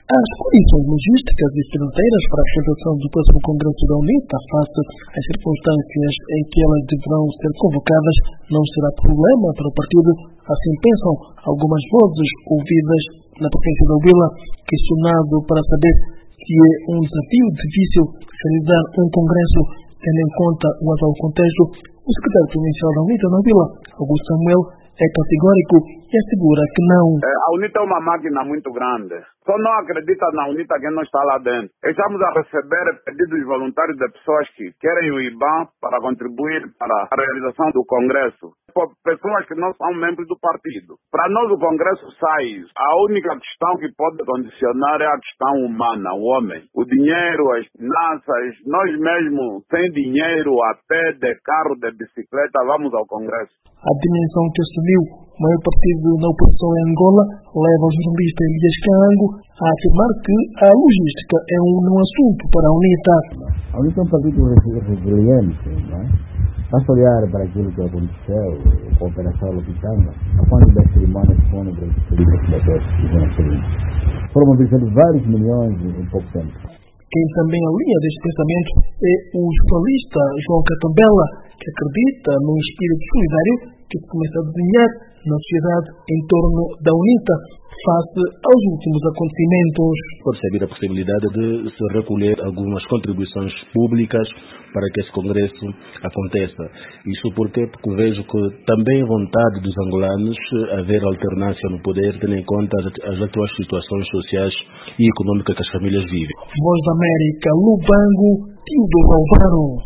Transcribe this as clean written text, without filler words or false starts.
As condições logísticas e financeiras para a apresentação do próximo Congresso da UNITA, face às circunstâncias em que elas deverão ser convocadas, não será problema para o partido. Assim pensam algumas vozes ouvidas na província da Huila. Questionado para saber se é um desafio difícil realizar um Congresso, tendo em conta o atual contexto, o secretário provincial da UNITA na Huila, Augusto Samuel, é categórico e assegura que não. A UNITA é uma máquina muito grande. Só não acredita na UNITA quem não está lá dentro. Estamos a receber pedidos voluntários de pessoas que querem o IBAN para contribuir para a realização do Congresso. Pessoas que não são membros do partido. Para nós o Congresso sai. A única questão que pode condicionar é a questão humana, o homem. O dinheiro, as finanças, nós mesmos, sem dinheiro, a pé, de carro, de bicicleta, vamos ao Congresso. A dimensão que assumiu o maior partido da oposição em Angola leva o jornalista Elias Cango a afirmar que a logística é um assunto para a UNITA. A UNITA é um partido resiliente, não é? Basta olhar para aquilo que aconteceu com a Operação Lopitanga, a quando das cerimônias fúnebres foram mobilizados vários milhões em pouco tempo. Quem também alinha deste pensamento é o jornalista João Catambela, que acredita num espírito solidário que se começa a desenhar na sociedade em torno da UNITA face aos últimos acontecimentos. Pode ser a possibilidade de se recolher algumas contribuições públicas para que esse congresso aconteça. Isso porque vejo que também a vontade dos angolanos haver alternância no poder, tendo em conta as atuais situações sociais e econômicas que as famílias vivem. Voz da América, Lubango, Teodoro Alvaro.